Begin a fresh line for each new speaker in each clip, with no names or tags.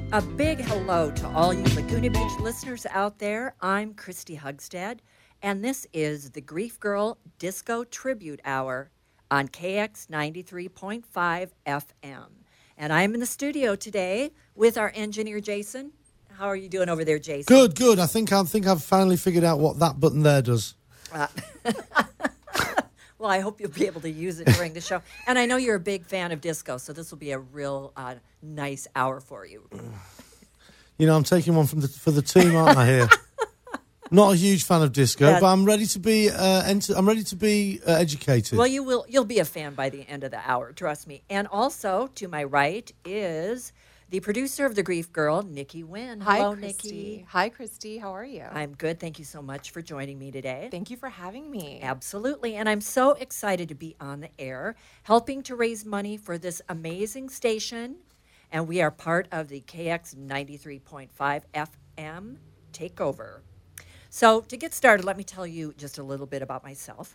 A big hello to all you Laguna Beach listeners out there. I'm Christy Hugstad, and this is the Grief Girl Disco Tribute Hour on KX 93.5 FM. And I'm in the studio today with our engineer, Jason. How are you doing over there, Jason?
Good. I think I've finally figured out what that button there does.
Well, I hope you'll be able to use it during the show. And I know you're a big fan of disco, so this will be a real nice hour for you.
You know, I'm taking one for the team, aren't I? Here, not a huge fan of disco, but I'm ready to be. I'm ready to be educated.
Well, you'll be a fan by the end of the hour, trust me. And also to my right is the producer of The Grief Girl, Nikki Wynn. Hello,
Christy.
Nikki.
Hi, Christy. How are you?
I'm good. Thank you so much for joining me today.
Thank you for having me.
Absolutely. And I'm so excited to be on the air, helping to raise money for this amazing station. And we are part of the KX 93.5 FM takeover. So to get started, let me tell you just a little bit about myself.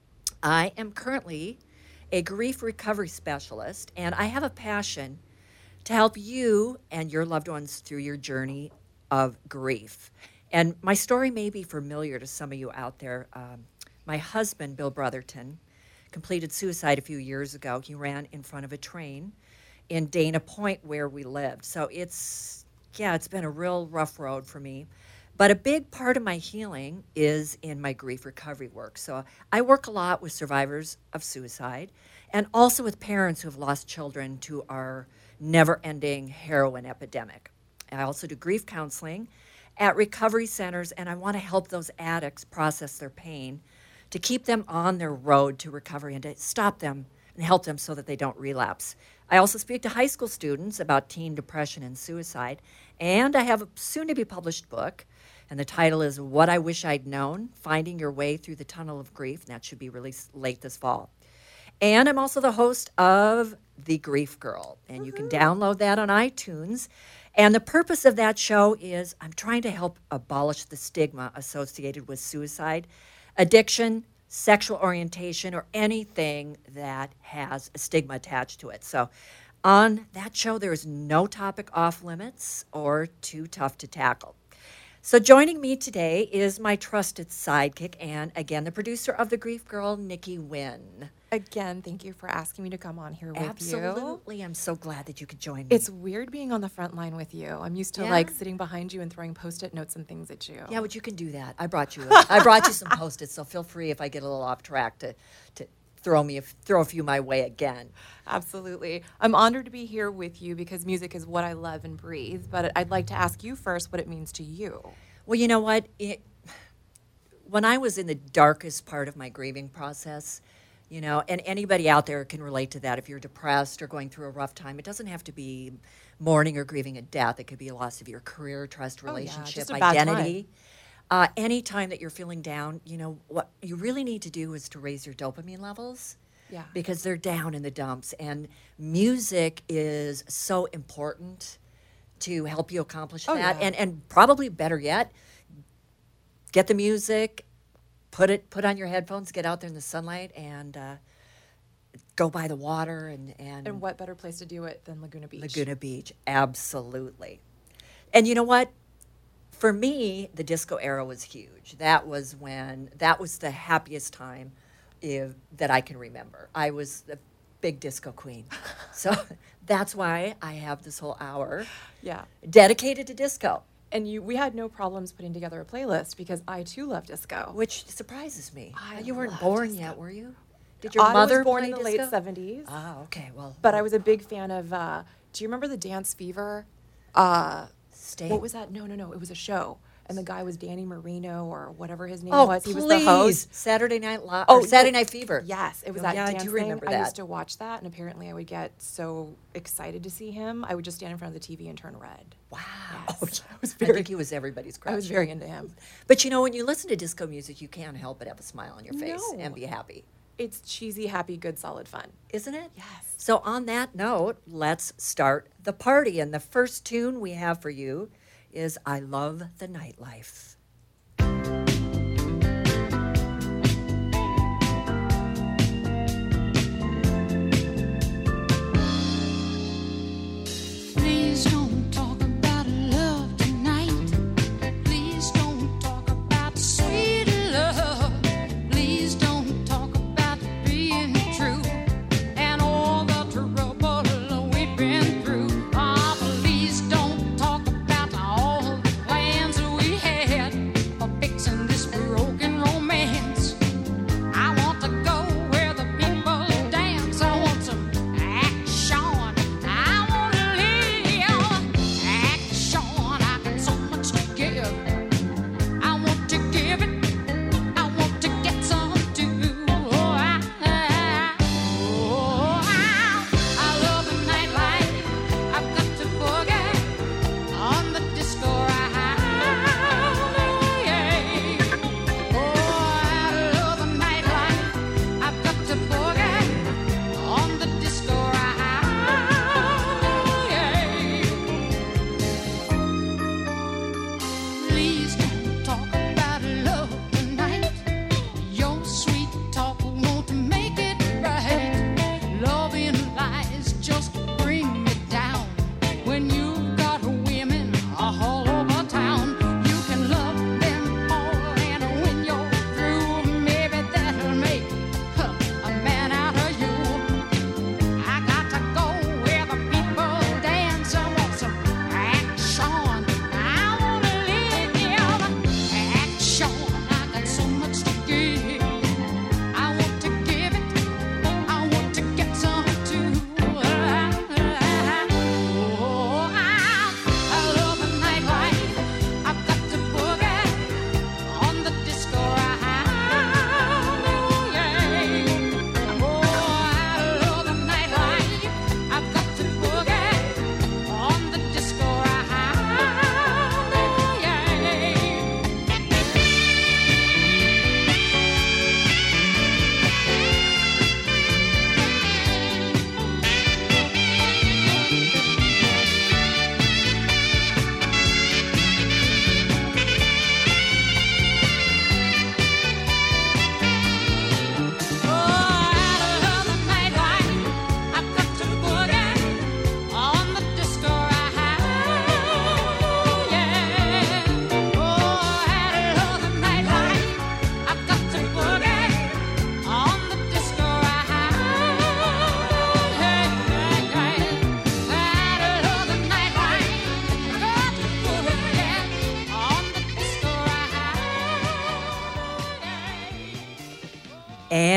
I am currently a grief recovery specialist, and I have a passion to help you and your loved ones through your journey of grief. And my story may be familiar to some of you out there. My husband, Bill Brotherton, completed suicide a few years ago. He ran in front of a train in Dana Point where we lived. So it's been a real rough road for me. But a big part of my healing is in my grief recovery work. So I work a lot with survivors of suicide and also with parents who have lost children to our never-ending heroin epidemic. I also do grief counseling at recovery centers, and I want to help those addicts process their pain to keep them on their road to recovery and to stop them and help them so that they don't relapse. I also speak to high school students about teen depression and suicide, and I have a soon-to-be-published book, and the title is What I Wish I'd Known, Finding Your Way Through the Tunnel of Grief, and that should be released late this fall. And I'm also the host of The Grief Girl, and you can download that on iTunes. And the purpose of that show is I'm trying to help abolish the stigma associated with suicide, addiction, sexual orientation, or anything that has a stigma attached to it. So on that show, there is no topic off limits or too tough to tackle. So joining me today is my trusted sidekick and, again, the producer of The Grief Girl, Nikki Wynn.
Again, thank you for asking me to come on here with you.
Absolutely. I'm so glad that you could join me.
It's weird being on the front line with you. I'm used to sitting behind you and throwing Post-it notes and things at you.
Yeah, but you can do that. I brought you some Post-its, so feel free if I get a little off track to throw a few my way again.
Absolutely. I'm honored to be here with you because music is what I love and breathe, but I'd like to ask you first what it means to you.
Well, you know what? When I was in the darkest part of my grieving process, you know, and anybody out there can relate to that. If you're depressed or going through a rough time, it doesn't have to be mourning or grieving a death. It could be a loss of your career, trust, relationship, identity. Any time that you're feeling down, you know, what you really need to do is to raise your dopamine levels.
Yeah.
Because they're down in the dumps. And music is so important to help you accomplish that.
Yeah.
And probably better yet, get the music, put on your headphones, get out there in the sunlight, and go by the water.
And what better place to do it than Laguna Beach?
Laguna Beach, absolutely. And you know what? For me, the disco era was huge. That was the happiest time that I can remember. I was the big disco queen. So that's why I have this whole hour dedicated to disco.
And we had no problems putting together a playlist because I too love disco.
Which surprises me.
I
You weren't
love
born
disco.
yet, were you? Did your mother
I was born
play
in the
disco?
late 70s.
Oh, okay. Well,
But I was a big fan of, do you remember the Dance Fever?
Stay.
What was that? No. It was a show. And the guy was Danny Marino or whatever his name
Oh,
was. He
please.
was the host.
Saturday Night Live.
Oh,
Saturday
no.
Night Fever.
Yes, it was
Oh,
that
yeah, I
dance
do
thing.
remember
I
that.
used to watch that, and apparently I would get so excited to see him. I would just stand in front of the TV and turn red.
Wow.
Yes.
I think he was everybody's crush.
I was very into him.
But you know, when you listen to disco music, you can't help but have a smile on your face
No.
and be happy.
It's cheesy, happy, good, solid fun.
Isn't it?
Yes.
So on that note, let's start the party. And the first tune we have for you is I Love the Nightlife.
Please don't talk about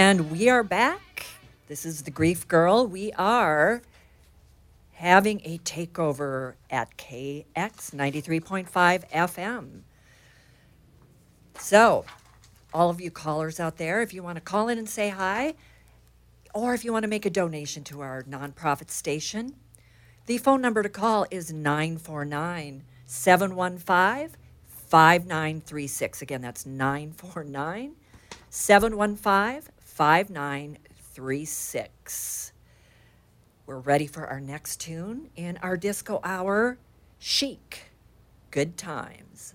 And we are back. This is the Grief Girl. We are having a takeover at KX 93.5 FM. So, all of you callers out there, if you want to call in and say hi, or if you want to make a donation to our nonprofit station, the phone number to call is 949-715-5936. Again, that's 949-715-5936. We're ready for our next tune in our disco hour, Chic, Good Times.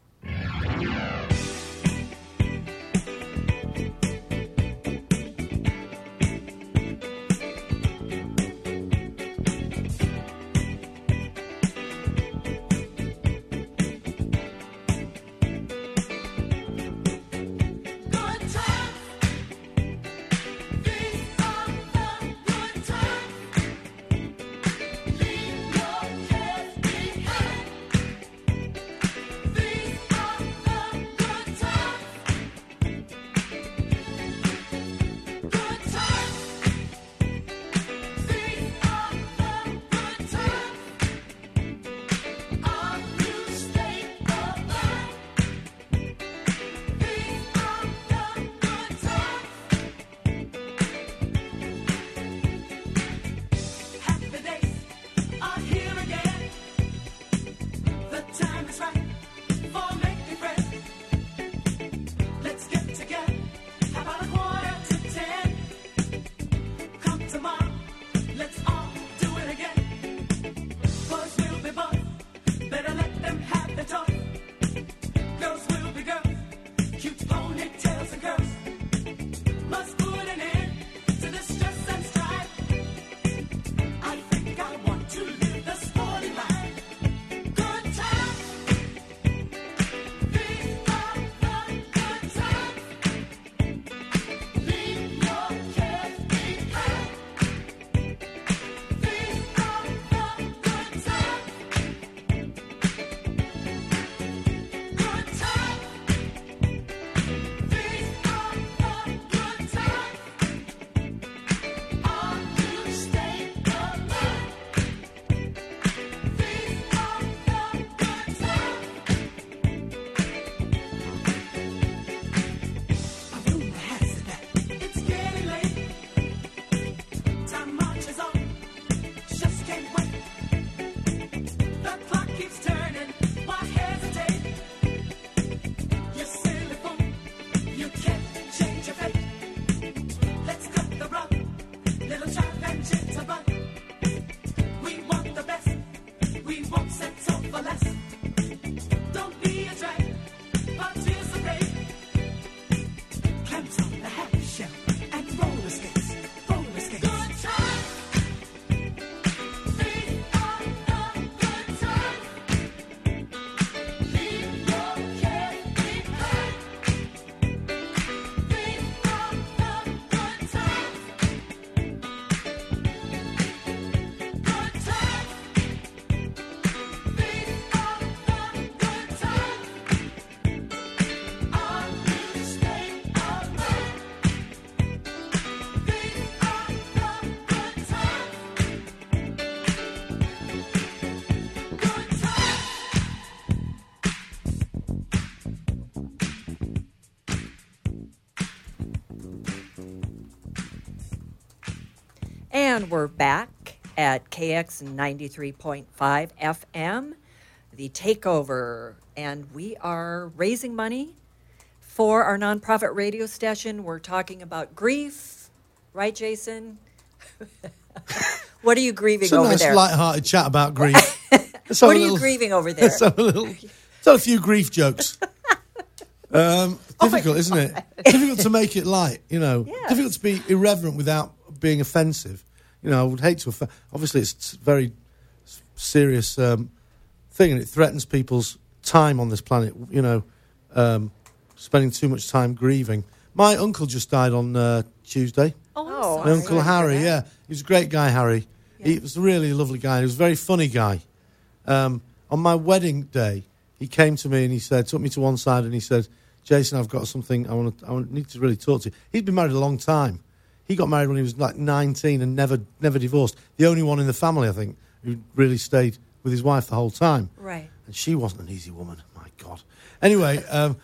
And we're back at KX 93.5 FM, the takeover. And we are raising money for our nonprofit radio station. We're talking about grief. Right, Jason? What are you grieving over
nice
there?
It's a light-hearted chat about grief.
What are you grieving over there?
Tell a few grief jokes. Difficult, isn't it? Difficult to make it light, you know.
Yes.
Difficult to be irreverent without being offensive. You know, I would hate to offend. Obviously, it's a very serious thing, and it threatens people's time on this planet, you know, spending too much time grieving. My uncle just died on Tuesday.
Oh,
My Uncle Harry, yeah. He was a great guy, Harry. Yeah. He was a really lovely guy. He was a very funny guy. On my wedding day, he came to me and he said, took me to one side and he said, Jason, I've got something I need to really talk to you. He's been married a long time. He got married when he was like 19 and never divorced. The only one in the family, I think, who really stayed with his wife the whole time.
Right.
And she wasn't an easy woman. My God. Anyway,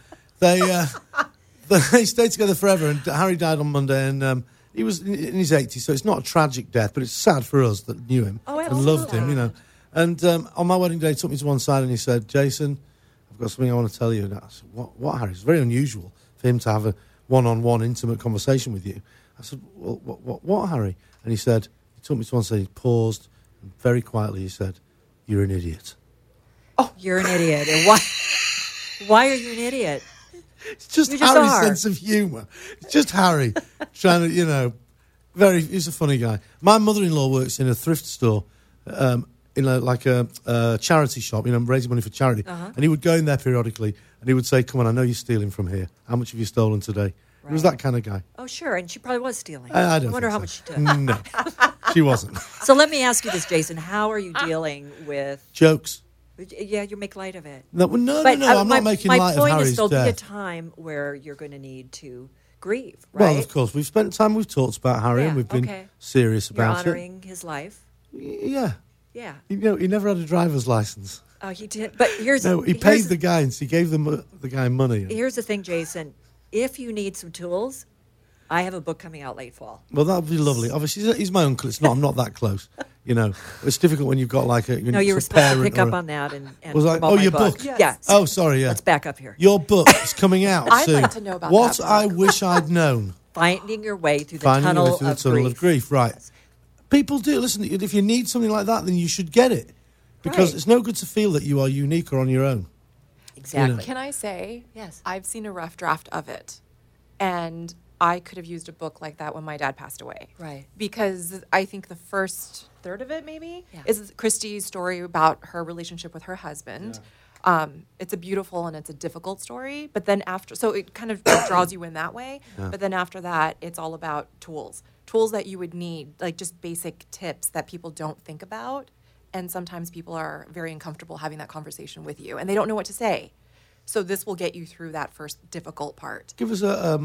they stayed together forever, and Harry died on Monday, and he was in his 80s, so it's not a tragic death, but it's sad for us that knew him and loved him, you know. And on my wedding day, he took me to one side and he said, Jason, I've got something I want to tell you. And I said, what, Harry? It's very unusual for him to have a one-on-one intimate conversation with you. I said, well, what, Harry? And he said, he took me to one side, he paused, and very quietly he said, you're an idiot.
Oh, you're an idiot. And why are you an idiot?
It's just Harry's sense of humour. It's just Harry trying to, you know, he's a funny guy. My mother-in-law works in a thrift store, in a charity shop, you know, raising money for charity. And he would go in there periodically and he would say, come on, I know you're stealing from here. How much have you stolen today? Right. He was that kind of guy.
Oh, sure. And she probably was stealing.
I
wonder how much she took.
No, she wasn't.
So let me ask you this, Jason. How are you dealing with...
Jokes.
Yeah, you make light of it.
No, I'm not making light of Harry's death.
My point is there'll be a time where you're going to need to grieve, right?
Well, of course. We've spent time, we've talked about Harry, and we've been serious about it.
You're honoring his life.
Yeah.
Yeah.
You know, he never had a driver's license.
Oh, he did. But
he paid the guy, and he gave the guy money.
Here's the thing, Jason. If you need some tools, I have a book coming out late fall.
Well, that would be lovely. Obviously, he's my uncle. I'm not that close. You know, it's difficult when you've got like a...
No, you were supposed to pick up on that. And
was like, oh, your book?
Yes. Yeah.
Oh, sorry, yeah.
Let's back up here.
Your book is coming out soon.
I'd like to know about
what
that
I wish I'd known.
Finding your way through the tunnel of grief.
Right. Yes. People do. Listen, if you need something like that, then you should get it. Because it's no good to feel that you are unique or on your own.
Exactly.
You know?
Can I say,
yes,
I've seen a rough draft of it. And I could have used a book like that when my dad passed away.
Right.
Because I think the first third of it, maybe, is Christy's story about her relationship with her husband. Yeah. It's a beautiful and it's a difficult story. But then so it kind of draws you in that way. Yeah. But then after that, it's all about tools that you would need, like just basic tips that people don't think about. And sometimes people are very uncomfortable having that conversation with you, and they don't know what to say. So this will get you through that first difficult part.
Give us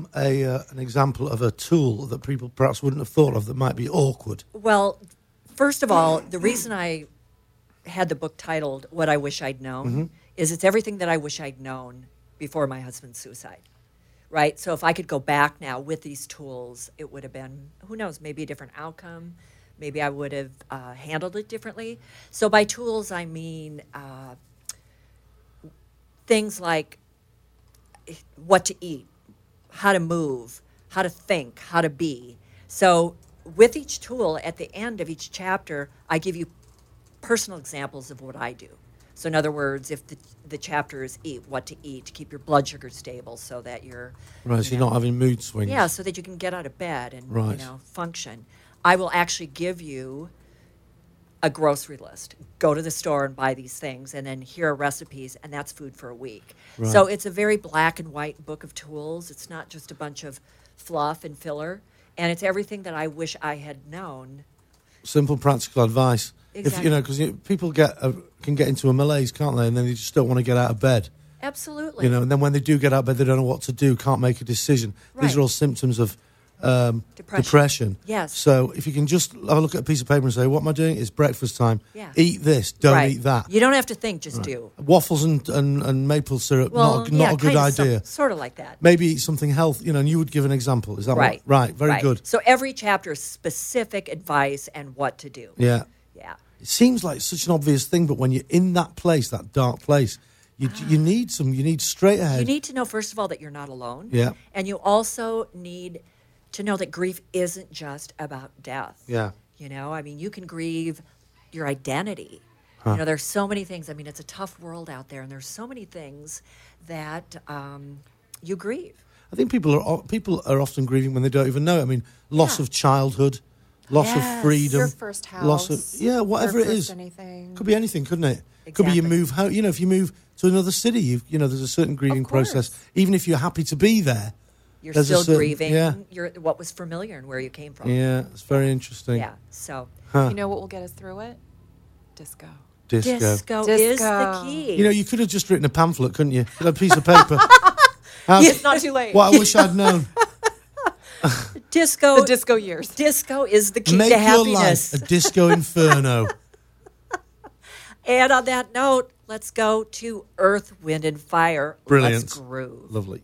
an example of a tool that people perhaps wouldn't have thought of that might be awkward.
Well, first of all, the reason I had the book titled What I Wish I'd Known is it's everything that I wish I'd known before my husband's suicide, right? So if I could go back now with these tools, it would have been, who knows, maybe a different outcome. Maybe I would have handled it differently. So by tools, I mean things like what to eat, how to move, how to think, how to be. So with each tool, at the end of each chapter, I give you personal examples of what I do. So in other words, if the chapter is eat, what to eat to keep your blood sugar stable so that you're...
Right, so you're not having mood swings.
Yeah, so that you can get out of bed and function. I will actually give you a grocery list. Go to the store and buy these things, and then here are recipes, and that's food for a week. Right. So it's a very black and white book of tools. It's not just a bunch of fluff and filler, and it's everything that I wish I had known.
Simple, practical advice.
Exactly.
Because people can get into a malaise, can't they? And then they just don't want to get out of bed.
Absolutely.
You know, and then when they do get out of bed, they don't know what to do, can't make a decision. Right. These are all symptoms of depression.
Yes.
So if you can just have a look at a piece of paper and say, what am I doing? It's breakfast time.
Yeah.
Eat this. Don't eat that.
You don't have to think, just do.
Waffles and maple syrup, not a good idea.
Sort of like that.
Maybe eat something healthy, and you would give an example. Is that
right?
Right. Very good.
So every chapter is specific advice and what to do.
Yeah.
Yeah.
It seems like such an obvious thing, but when you're in that place, that dark place, you need straight ahead.
You need to know, first of all, that you're not alone.
Yeah.
And you also need to know that grief isn't just about death.
Yeah.
I mean, you can grieve your identity. Huh. There's so many things. I mean, it's a tough world out there, and there's so many things that you grieve.
I think people are often grieving when they don't even know it. I mean, loss of childhood, loss of freedom.
Your first house.
Loss of, whatever it is.
Anything.
Could be anything, couldn't it?
Exactly.
Could be you move home. If you move to another city, there's a certain grieving process. Even if you're happy to be there.
You're still grieving what was familiar and where you came from.
Yeah, it's very interesting.
Yeah, so.
You know what will get us through it? Disco.
Disco is the key.
You could have just written a pamphlet, couldn't you? A piece of paper.
It's not too late.
What I wish I'd known.
Disco.
The disco years.
Disco is the key
Make
to
your
happiness.
life a disco inferno.
And on that note, let's go to Earth, Wind, and Fire.
Brilliant.
Let's groove.
Lovely.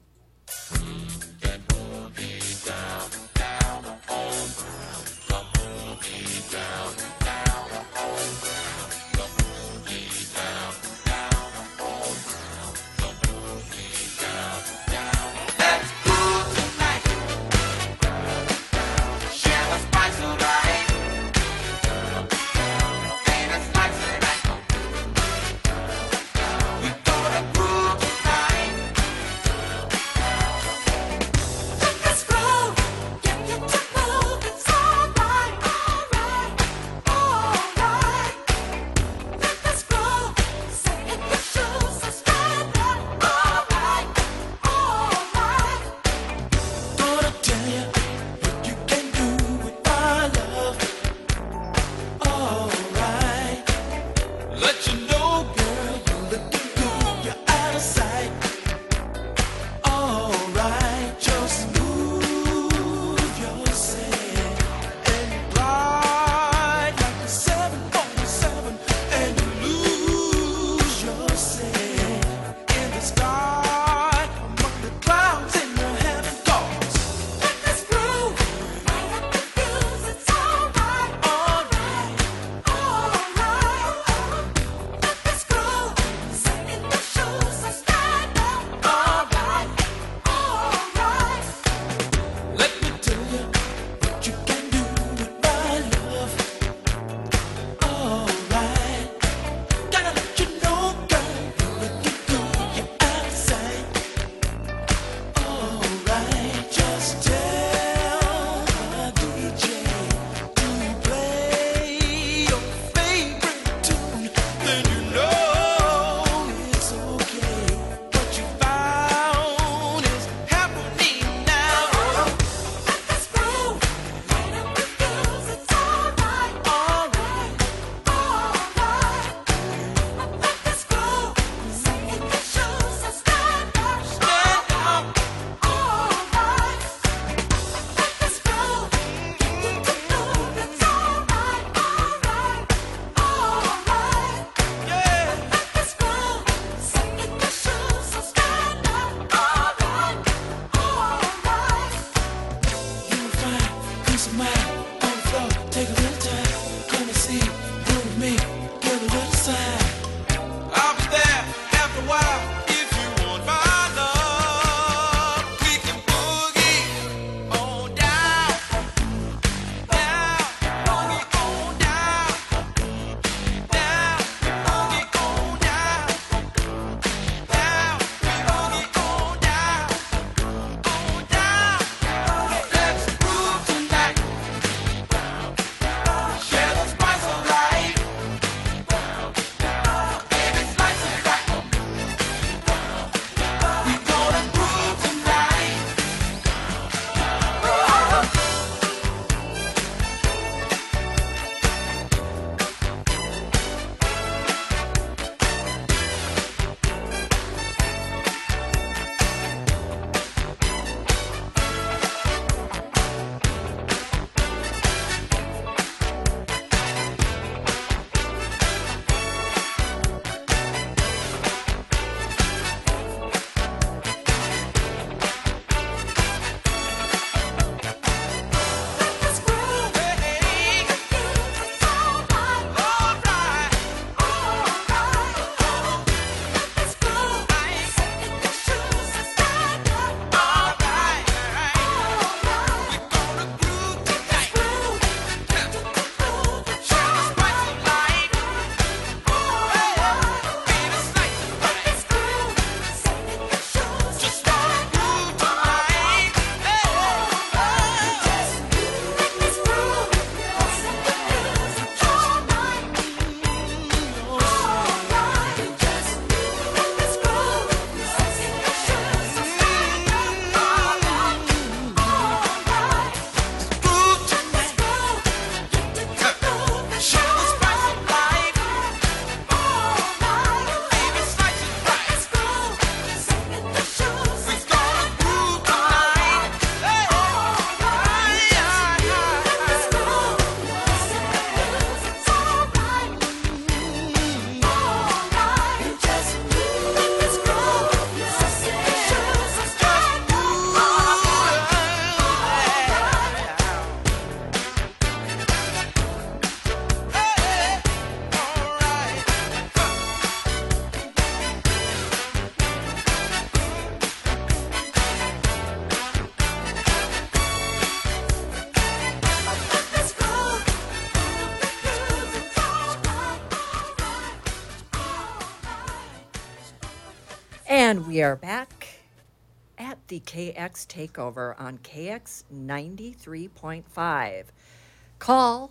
And we are back at the KX Takeover on KX 93.5. Call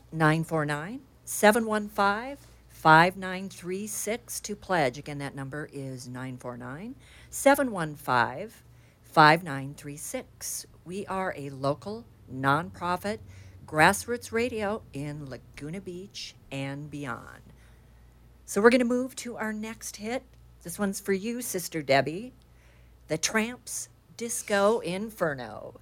949-715-5936 to pledge. Again, that number is 949-715-5936. We are a local, nonprofit, grassroots radio in Laguna Beach and beyond. So we're going to move to our next hit. This one's for you, Sister Debbie. The Tramps, Disco Inferno.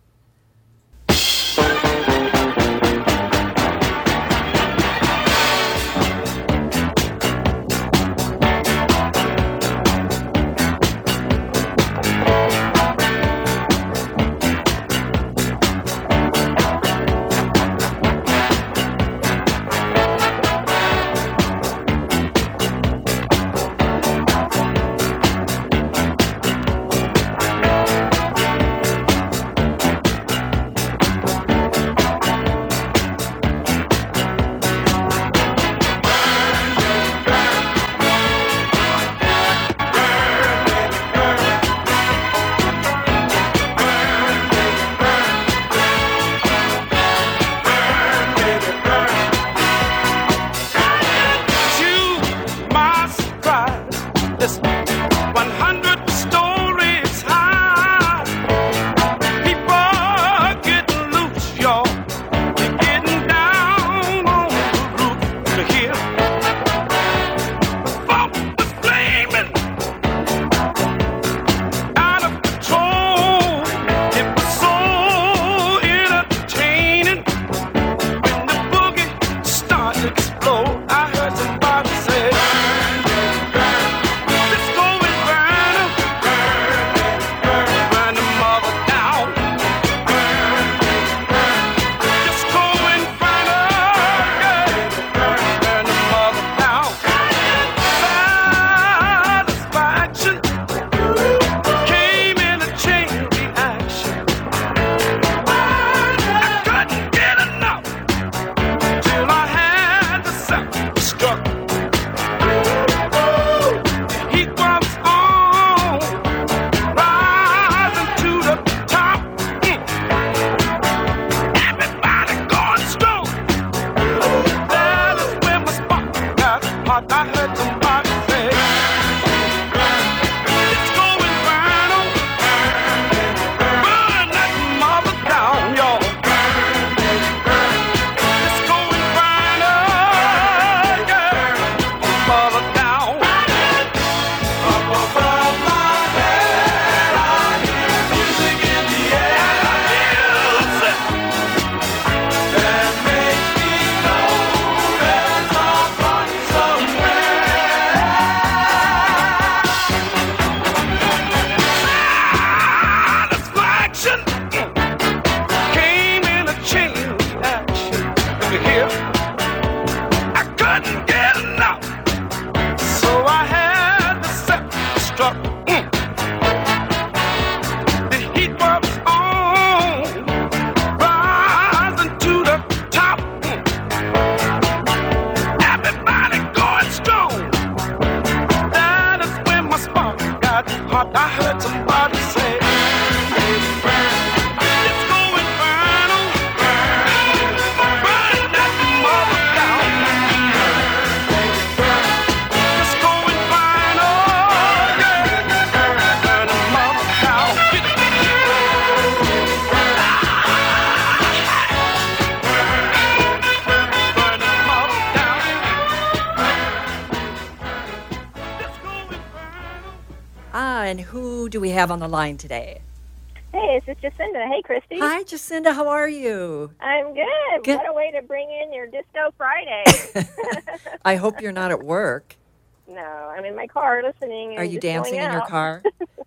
And who do we have on the line today?
Hey, this is Jacinda. Hey, Christy.
Hi, Jacinda. How are you?
I'm good. What a way to bring in your Disco Friday.
I hope you're not at work.
No, I'm in my car listening.
Are you dancing in your car?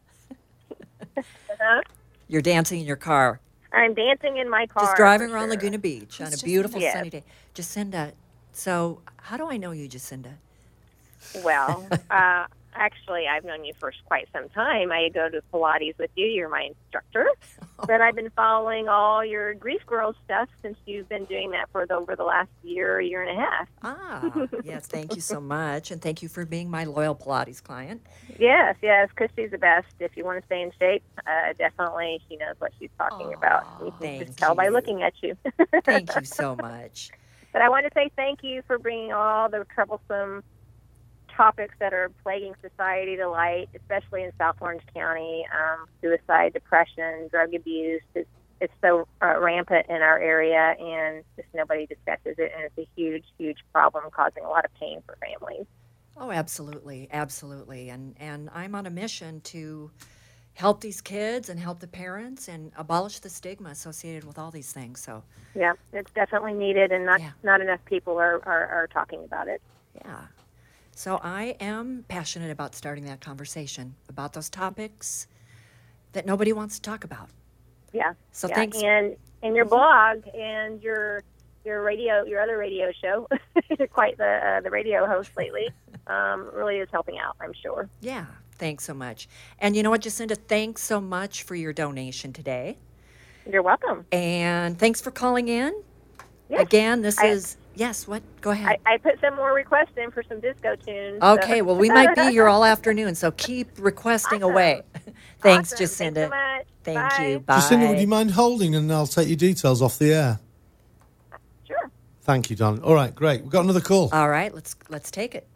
Uh-huh.
You're dancing in your car.
I'm dancing in my car.
Just driving
for
around
sure.
Laguna Beach on a beautiful
Yes.
sunny day. Jacinda, so how do I know you, Jacinda?
Well, actually, I've known you for quite some time. I go to Pilates with you. You're my instructor. But I've been following all your Grief Girl stuff since you've been doing that for over the last year and a half.
Yes, thank you so much. And thank you for being my loyal Pilates client.
Yes, Christy's the best. If you want to stay in shape, definitely she knows what she's talking about. You can
Thank
just tell by
you.
looking at you.
Thank you so much.
But I want to say thank you for bringing all the troublesome topics that are plaguing society to light, especially in South Orange County. Suicide, depression, drug abuse. It's so rampant in our area, and just nobody discusses it, and it's a huge, huge problem causing a lot of pain for families.
Oh, absolutely, absolutely. And I'm on a mission to help these kids and help the parents and abolish the stigma associated with all these things. So,
Yeah, it's definitely needed, and not enough people are talking about it.
yeah. So I am passionate about starting that conversation about those topics that nobody wants to talk about.
Yeah.
So
yeah.
thanks.
And your blog and your radio, your other radio show, you're quite the radio host lately. Really is helping out, I'm sure.
Yeah, thanks so much. And you know what, Jacinda, thanks so much for your donation today.
You're welcome.
And thanks for calling in.
Yes.
Again, this is, yes, what? Go ahead.
I put some more requests in for some disco tunes.
Okay,
so.
well, we might be here all afternoon, so keep requesting away. Thanks,
Awesome.
Jacinda.
Thanks so much.
Thank
Bye.
you. Bye.
Jacinda, would you mind holding and I'll take your details off the air?
Sure.
Thank you, Don. All right, great. We've got another call.
All right, let's take it.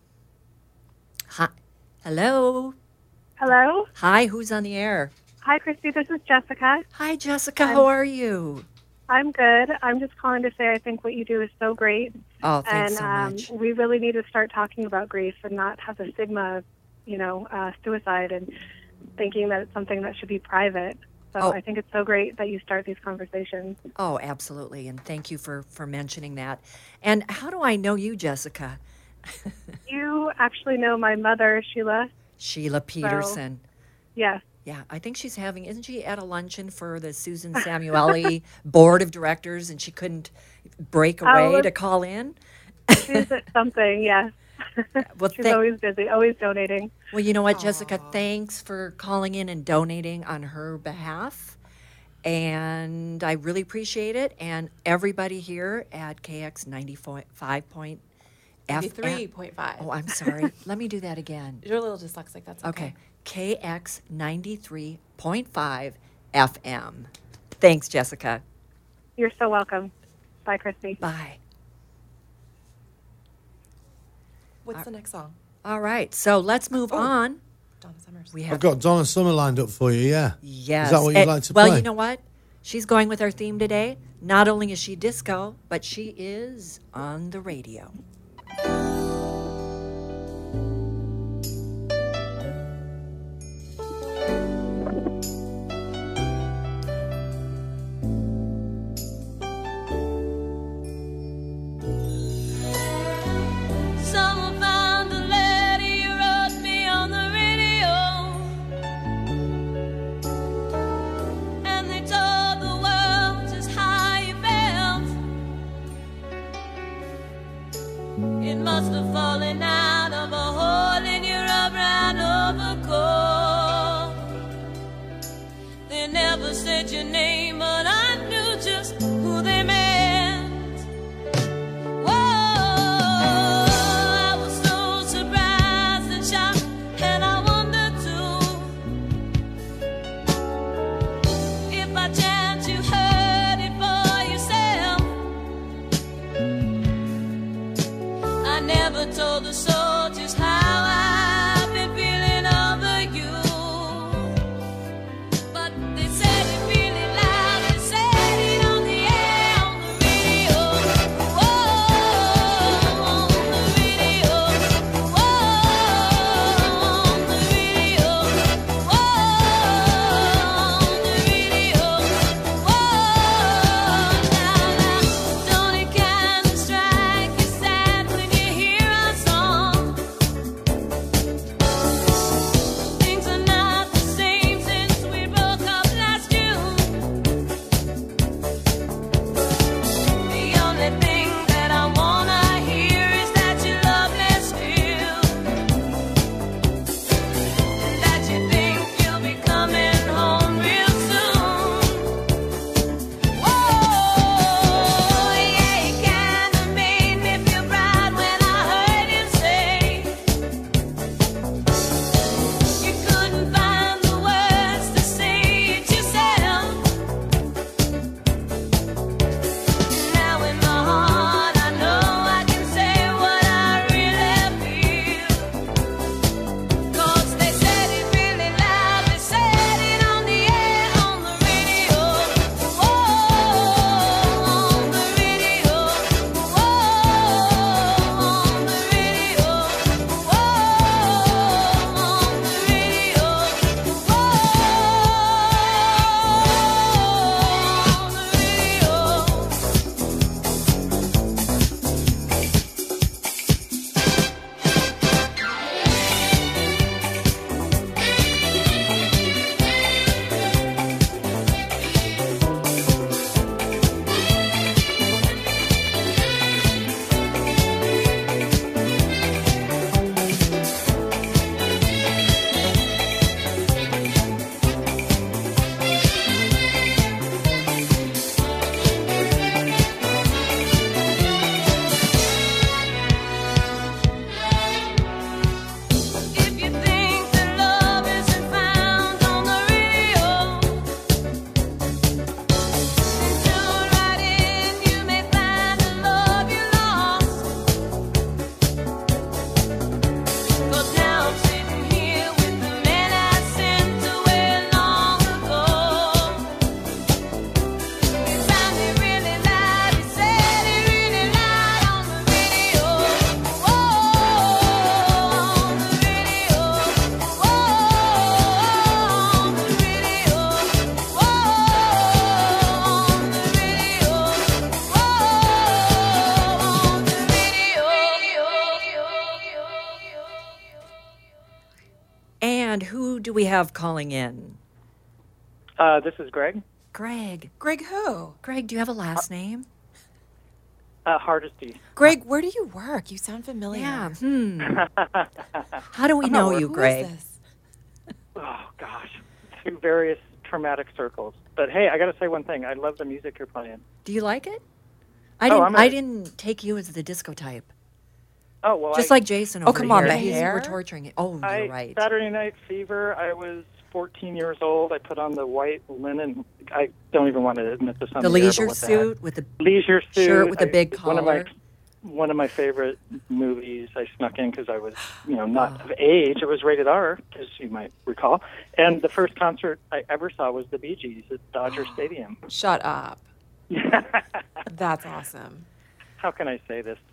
Hi. Hello.
Hello.
Hi, who's on the air?
Hi, Christy. This is Jessica.
Hi, Jessica. How are you?
I'm good. I'm just calling to say I think what you do is so great.
Oh, thanks
And
so much.
we really need to start talking about grief and not have the stigma of, suicide and thinking that it's something that should be private. So
Oh.
I think it's so great that you start these conversations.
Oh, absolutely. And thank you for mentioning that. And how do I know you, Jessica?
You actually know my mother, Sheila.
Sheila Peterson.
Yes.
Yeah, I think she's isn't she at a luncheon for the Susan Samueli Board of Directors and she couldn't break away to call in?
She's at something, yes.
Well,
She's always busy, always donating.
Well, you know what, Jessica, thanks for calling in and donating on her behalf. And I really appreciate it. And everybody here at KX 95.5.
93.5.
Oh, I'm sorry. Let me do that again.
You're a little dyslexic. That's okay.
Okay. KX 93.5 FM. Thanks, Jessica.
You're so welcome. Bye, Christy.
Bye.
What's the next song?
All right. So let's move on.
Donna Summers.
We
I've
have
got Donna Summer lined up for you, yeah.
Yes.
Is that what you'd like to
well,
play?
you know what? She's going with our theme today. Not only is she disco, but she is on the radio.
Someone found a letter you wrote me on the radio, and they told the world just how you felt. It must have fallen out of a hole in your brown overcoat. They never said your name, but I knew just who they meant. Told the soldiers how I've been feeling over you, but they said it really loud. They said it on the air, on the radio. Whoa, on the radio. Whoa, on the radio. Whoa, on the radio. Whoa, now, don't it kind of strike you sad when you hear a song
And who do we have calling in?
This is Greg.
Greg.
Greg who?
Greg, do you have a last name?
Hardesty.
Greg, where do you work? You sound familiar.
Yeah. How do we know you,
Who is
Greg?
this?
Oh, gosh. Through various traumatic circles. But hey, I got to say one thing. I love the music you're playing.
Do you like it?
I'm
I didn't take you as the disco type.
Oh, well,
Just like Jason over
come on,
here.
the hair?
We're torturing it. Oh, you're right.
Saturday Night Fever, I was 14 years old. I put on the white linen. I don't even want to admit this on
The
the air, but
leisure
what the
suit
heck.
with the
Leisure suit.
shirt with the big
it's
collar.
One of my favorite movies. I snuck in because I was, not of age. It was rated R, as you might recall. And the first concert I ever saw was the Bee Gees at Dodger Stadium.
Shut up. That's awesome.
How can I say this?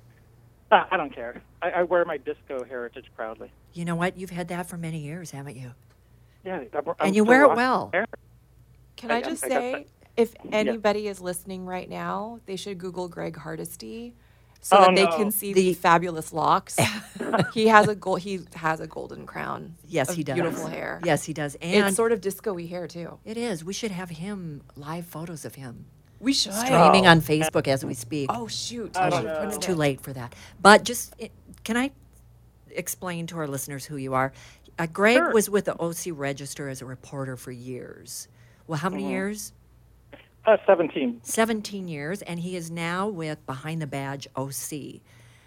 I don't care. I wear my disco heritage proudly.
You know what? You've had that for many years, haven't you?
Yeah,
And you wear it well.
Can I
I
just
got
say,
that.
if anybody is listening right now, they should Google Greg Hardesty so
Oh,
that they
no.
can see the fabulous locks. He has a golden crown.
Yes,
of
he does.
Beautiful hair.
Yes, he does. And
It's sort of disco-y hair too.
it is. We should have him live photos of him
We should.
streaming on Facebook as we speak.
Oh shoot!
I
We
don't
should
know.
put
It's
it
too
in.
late for that. But can I explain to our listeners who you are? Greg
Sure.
was with the OC Register as a reporter for years. Well, how many years?
17.
17 years, and he is now with Behind the Badge OC.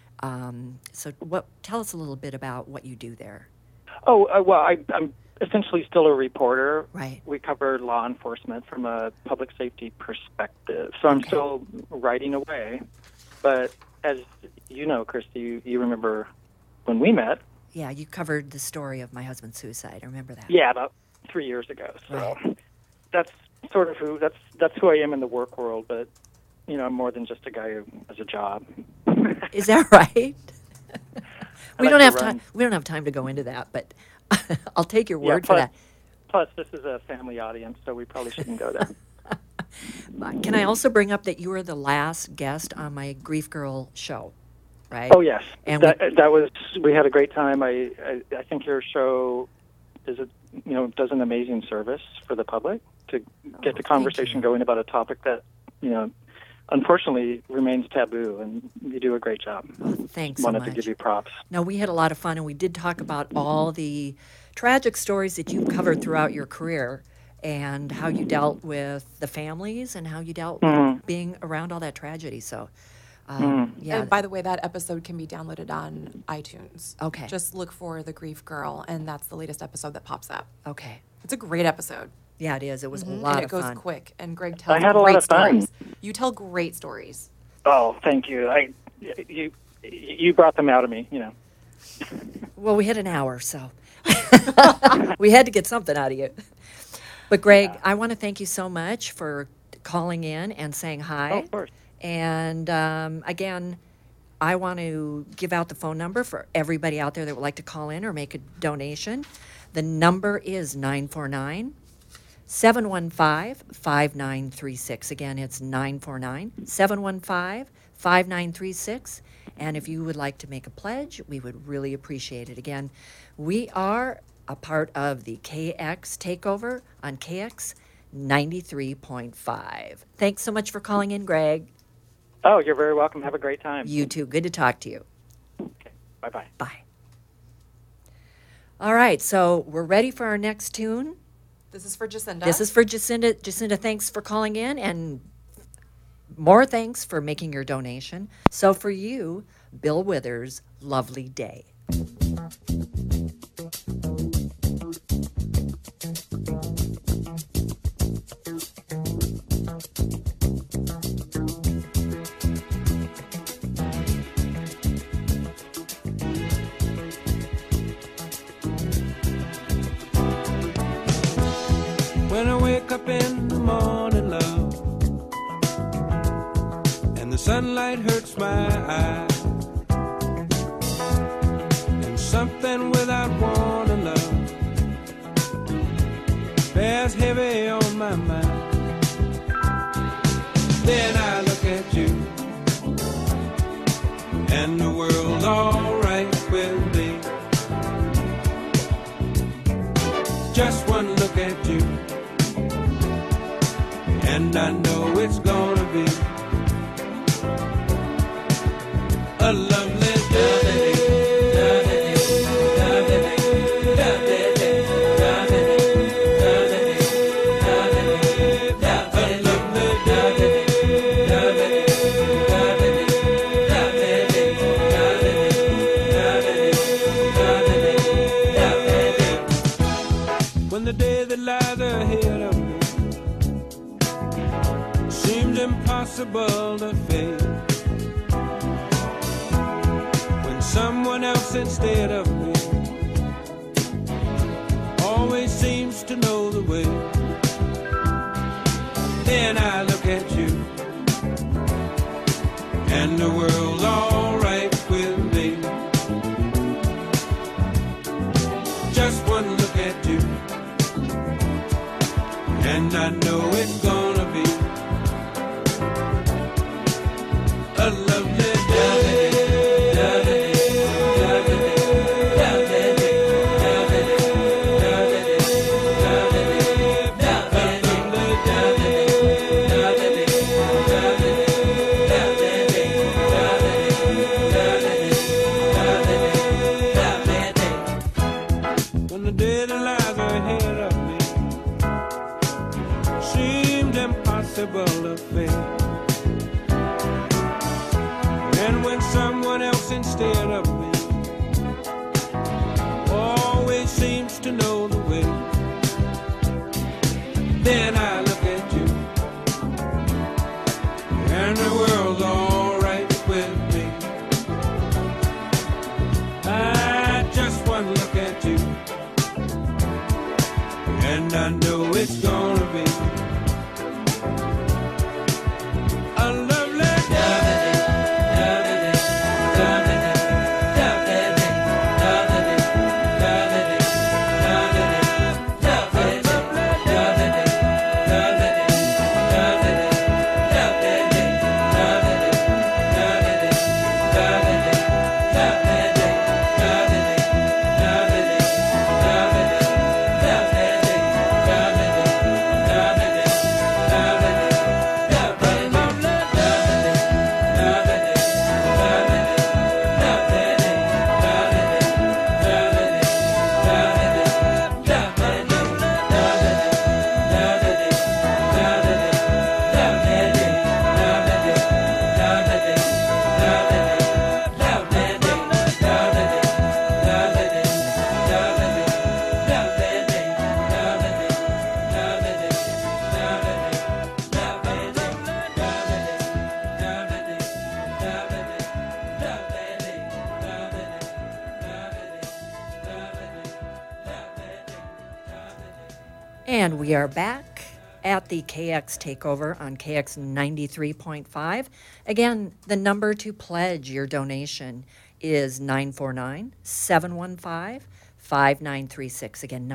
So tell us a little bit about what you do there.
Oh, well, I'm essentially still a reporter.
Right.
We cover law enforcement from a public safety perspective. So I'm still writing away. But as you know, Christy, you remember when we met.
Yeah, you covered the story of my husband's suicide. I remember that.
Yeah, about 3 years ago. So
Right.
that's sort of that's who I am in the work world. But, I'm more than just a guy who has a job.
Is that right? we
like
don't
to
have
run.
time. We don't have time to go into that, but I'll take your
Yeah,
word for that.
Plus, this is a family audience, so we probably shouldn't go there.
Can I also bring up that you were the last guest on my Grief Girl show, right?
Oh yes,
And
that was. We had a great time. I think your show does an amazing service for the public to get the conversation going about a topic that unfortunately remains taboo, and you do a great job.
Thanks so
Wanted
much.
to give you props.
No, we had a lot of fun, and we did talk about all the tragic stories that you've covered throughout your career and how you dealt with the families and how you dealt with being around all that tragedy. So, yeah.
And by the way, that episode can be downloaded on iTunes.
Okay.
Just look for The Grief Girl, and that's the latest episode that pops up.
Okay.
It's a great episode.
Yeah, it is. It was a
And
lot
it
of
goes
fun.
quick, and Greg tells
I had a lot
great
of fun.
stories. You tell great stories.
Oh, thank you. You brought them out of me.
Well, we had an hour, so we had to get something out of you. But Greg, I want to thank you so much for calling in and saying hi.
Oh, of course.
And again, I want to give out the phone number for everybody out there that would like to call in or make a donation. The number is 949-715-5936. Again, it's 949-715-5936. And if you would like to make a pledge, we would really appreciate it. Again, we are a part of the KX Takeover on KX 93.5. Thanks so much for calling in, Greg.
Oh, you're very welcome. Have a great time.
You too. Good to talk to you.
Okay. Bye-bye.
Bye. All right, so we're ready for our next tune.
This is for Jacinda.
This is for Jacinda. Jacinda, thanks for calling in, and more thanks for making your donation. So for you, Bill Withers, Lovely Day.
When I wake up in the morning, love, and the sunlight hurts my eyes, and something without warning, love, bears heavy on my mind. Then I look at you, and the world's all right with me. Just one look at you, and I know it's gonna be a lovely day. When the day that lies ahead of me seems impossible to face, when someone else instead of me always seems to know the way, then I look at you and the world's all right with me. Just one look at you and I know it's gonna be a lovely day. When the day that lies ahead of me seemed impossible to face, and when someone else instead of me always seems to know the way, then I look at you and the world's all right with me. I just one look at you and I know it's gonna be a lovely
And we are back at the KX Takeover on KX 93.5. Again, the number to pledge your donation is 949-715-5936. Again,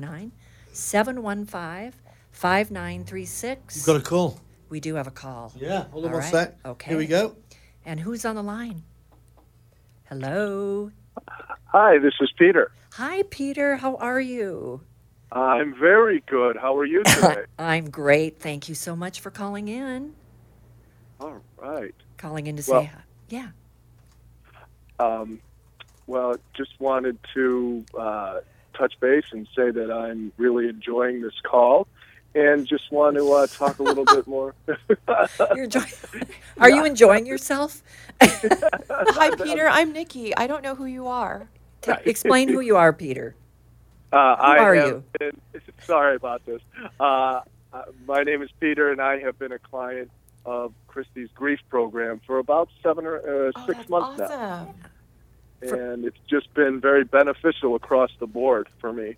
949-715-5936.
You've got a call.
We do have a call.
Yeah, hold on
All
one
right.
sec.
Okay.
Here we go.
And who's on the line? Hello.
Hi, this is Peter.
Hi, Peter. How are you?
I'm very good. How are you today?
I'm great. Thank you so much for calling in.
All right.
Calling in to
Well-
say hi. Yeah.
Well, just wanted to touch base and say that I'm really enjoying this call and just want to talk a little bit more.
You're enjoying. Are you enjoying yourself?
Hi, Peter. I'm Nikki. I don't know who you are.
Explain who you are, Peter.
I
are
have
you?
Been, sorry about this. My name is Peter, and I have been a client of Christie's Grief Program for about 6
That's
months now.
awesome.
And it's just been very beneficial across the board for me.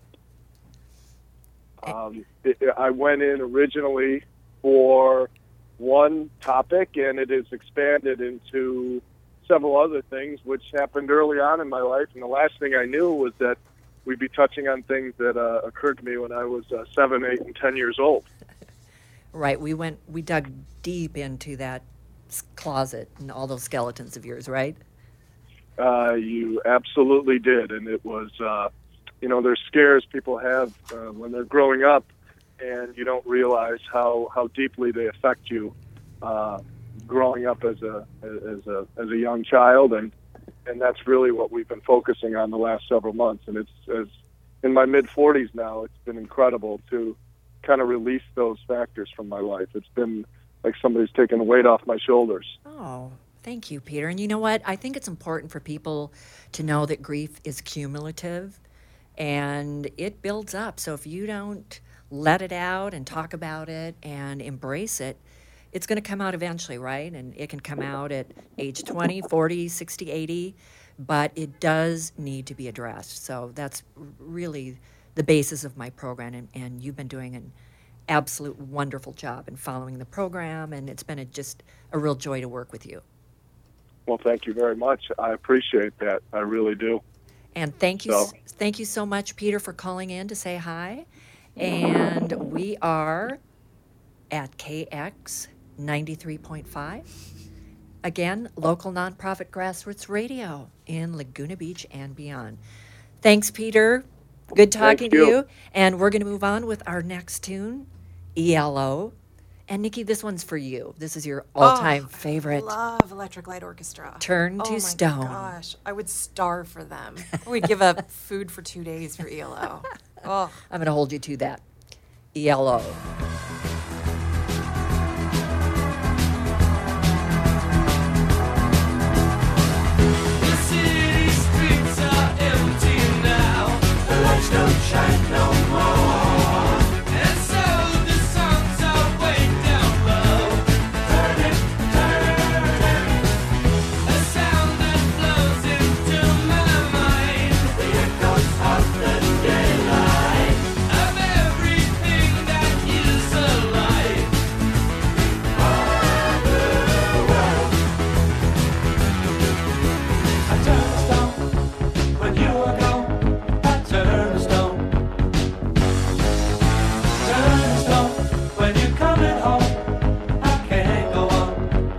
I went in originally for one topic, and it has expanded into several other things, which happened early on in my life. And the last thing I knew was that we'd be touching on things that occurred to me when I was 7, 8, and 10 years old.
Right. We dug deep into that closet and all those skeletons of yours, right?
You absolutely did, and it was there's scares people have when they're growing up, and you don't realize how deeply they affect you growing up as a young child, and that's really what we've been focusing on the last several months. And it's in my mid-40s now. It's been incredible to kind of release those factors from my life. It's been like somebody's taken a weight off my shoulders.
Oh, thank you, Peter. And you know what? I think it's important for people to know that grief is cumulative and it builds up. So if you don't let it out and talk about it and embrace it, it's going to come out eventually, right? And it can come out at age 20, 40, 60, 80, but it does need to be addressed. So that's really the basis of my program, and you've been doing an absolute wonderful job in following the program, and it's been just a real joy to work with you.
Well, thank you very much. I appreciate that. I really do.
And thank you so much, Peter, for calling in to say hi. And we are at KX 93.5. Again, local nonprofit grassroots radio in Laguna Beach and beyond. Thanks, Peter. Good talking to you. And we're going to move on with our next tune, ELO. And Nikki, this one's for you. This is your all-time favorite.
I love Electric Light Orchestra.
Turn to Stone.
Oh my gosh, I would starve for them. I would give up food for 2 days for ELO. Oh.
I'm going to hold you to that. ELO.
Don't shine no more. And so the songs are way down low. Turn it. A sound that flows into my mind. The echoes of the daylight. Of everything that is alive. All the world. I turn to stone when you are gone. Turn to stone when you're coming home. I can't go on.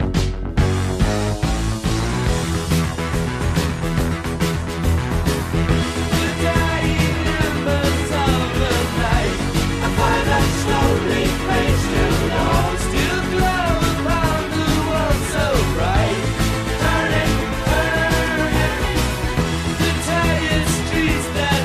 The dying embers of the night, a fire that slowly fades to dawn, still glow upon the world so bright. Turn it. The tired streets that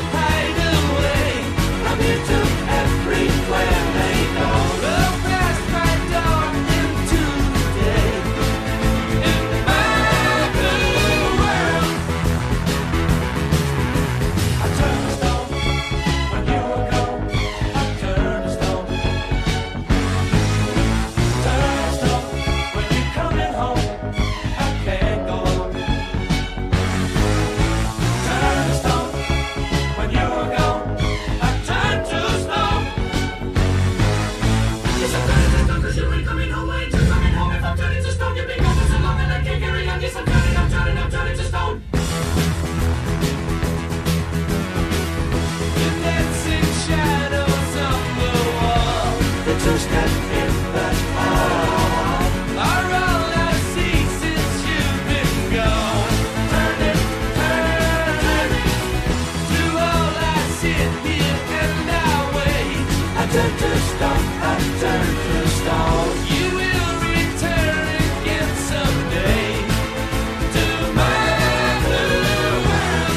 everywhere they go, they'll pass right down into the day. In my blue world, I turn to stone when you are gone. I turn to stone. Turn to stone when you're coming home. I can't go on. Turn to stone when you are gone. I turn to stone. Yes, I'm turning to stone 'cause you ain't coming home. I ain't just coming home. If I'm turning to stone, you've been gone for so long and I can't carry on. Yes, I'm turning to stone. The dancing shadows on the wall, the two-step in the hall, are all I see since you've been gone. Turn it. To all I sit here and I wait. I turn to stone. You will return again someday to my blue world.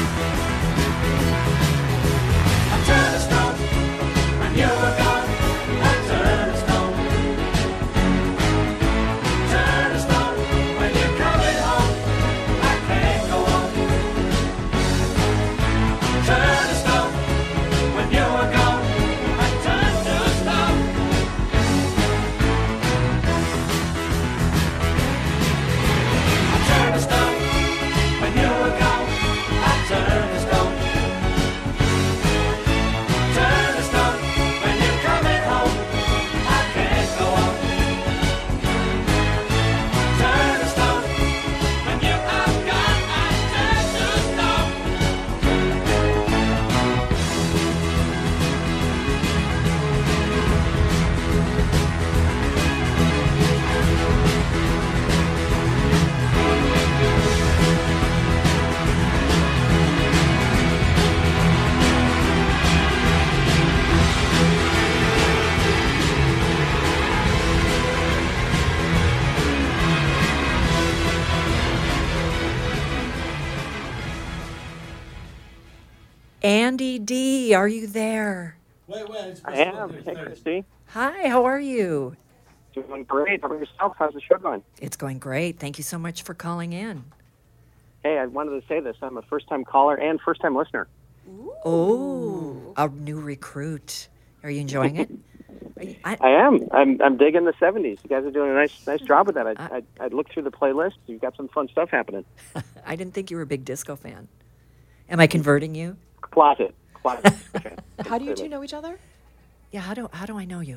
I turn to stone when you are gone. I turn to stone. Turn to stone when you're coming home. I can't go on. Turn to stone when you are gone. I turn to stone.
Andy D, are you there?
I am. Hey, Christy.
Hi, how are you?
Doing great. How about yourself? How's the show going?
It's going great. Thank you so much for calling in.
Hey, I wanted to say this. I'm a first-time caller and first-time listener.
Oh, a new recruit. Are you enjoying it?
I am. I'm digging the 70s. You guys are doing a nice job with that. I looked through the playlist. You've got some fun stuff happening.
I didn't think you were a big disco fan. Am I converting you?
Closet. Okay.
How do you two know each other?
Yeah, how do I know you?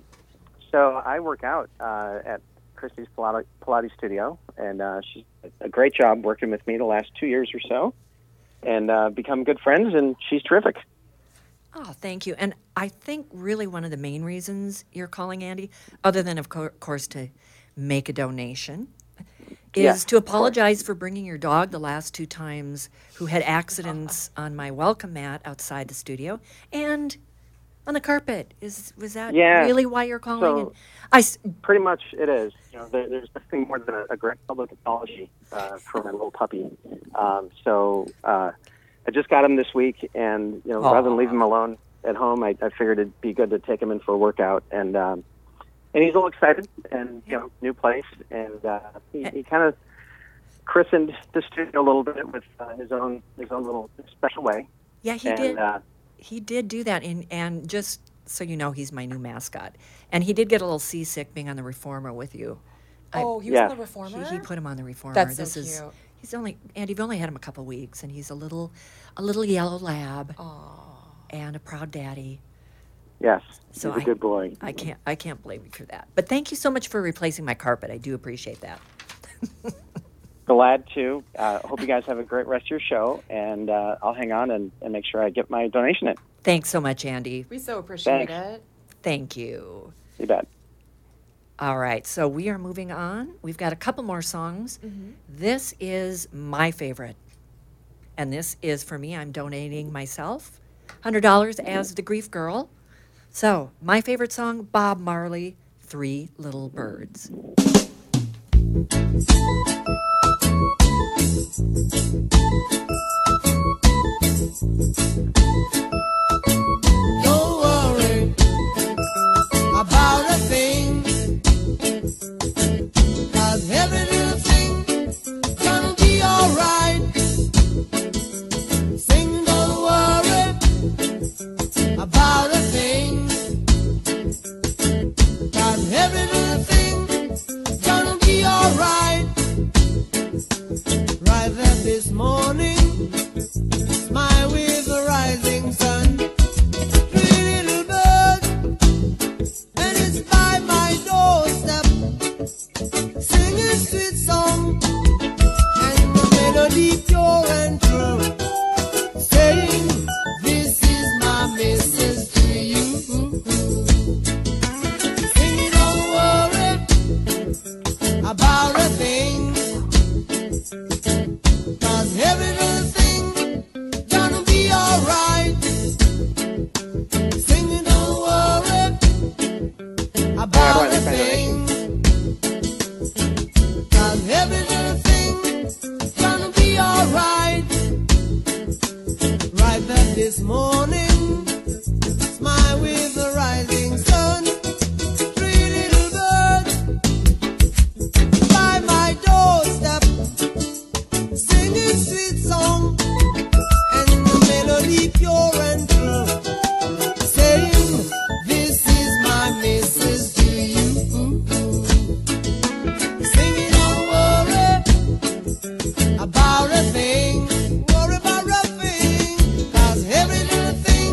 So I work out at Christy's Pilates studio, and she's done a great job working with me the last 2 years or so, and become good friends, and she's terrific.
Oh, thank you. And I think really one of the main reasons you're calling, Andy, other than, of course, to make a donation, is to apologize for bringing your dog the last 2 times who had accidents on my welcome mat outside the studio and on the carpet. Was that really why you're calling?
So pretty much it is. You know, there's nothing more than a great public apology for my little puppy. So I just got him this week, and rather than leave him alone at home, I figured it'd be good to take him in for a workout, and he's all excited, and new place, and he kind of christened the studio a little bit with his own little special way.
Yeah, he did. He did do that, and just so you know, he's my new mascot, and he did get a little seasick being on the Reformer with you.
He was on the Reformer.
He put him on the Reformer.
That's so cute.
He's only, Andy, you've only had him a couple weeks, and he's a little yellow lab, and a proud daddy.
Yes,
so
he's a good boy.
I can't blame you for that. But thank you so much for replacing my carpet. I do appreciate that.
Glad to. Hope you guys have a great rest of your show, and I'll hang on and make sure I get my donation in.
Thanks so much, Andy.
We so appreciate it.
Thank you.
You bet.
All right, so we are moving on. We've got a couple more songs. Mm-hmm. This is my favorite, and this is for me. I'm donating myself $100 as the Grief Girl. So, my favorite song, Bob Marley, 3 Little Birds.
Don't worry about a thing, 'cause every little thing gonna be alright. Sing, don't worry about a thing, 'cause every little thing gonna be alright. Right there this morning, smile with the rising sun. 3 little birds, and it's by my doorstep, singing a sweet song, and the melody pure and true, saying, this is my message to you. Singing, don't worry about a thing, 'cause every little thing gonna be alright. Singing, don't worry about a thing, 'cause every little thing gonna be alright. Right there this morning, smile with the rising sun. 3 little birds by my doorstep, singing sweet song, and the melody pure and true, saying, this is my message to you. Singing, don't worry about a thing, worry about a thing, 'cause every little thing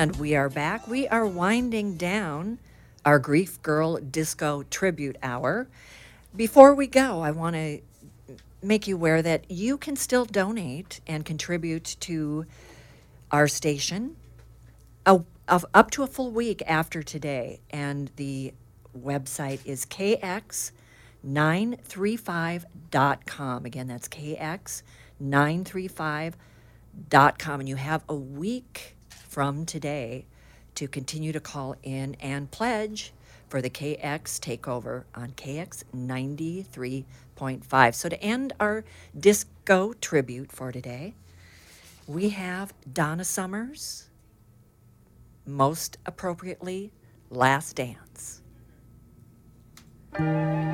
And we are back. We are winding down our Grief Girl Disco Tribute Hour. Before we go, I want to make you aware that you can still donate and contribute to our station up to a full week after today. And the website is kx935.com. Again, that's kx935.com. And you have a week from today to continue to call in and pledge for the KX takeover on KX 93.5. So to end our disco tribute for today, we have Donna Summers, most appropriately, Last Dance.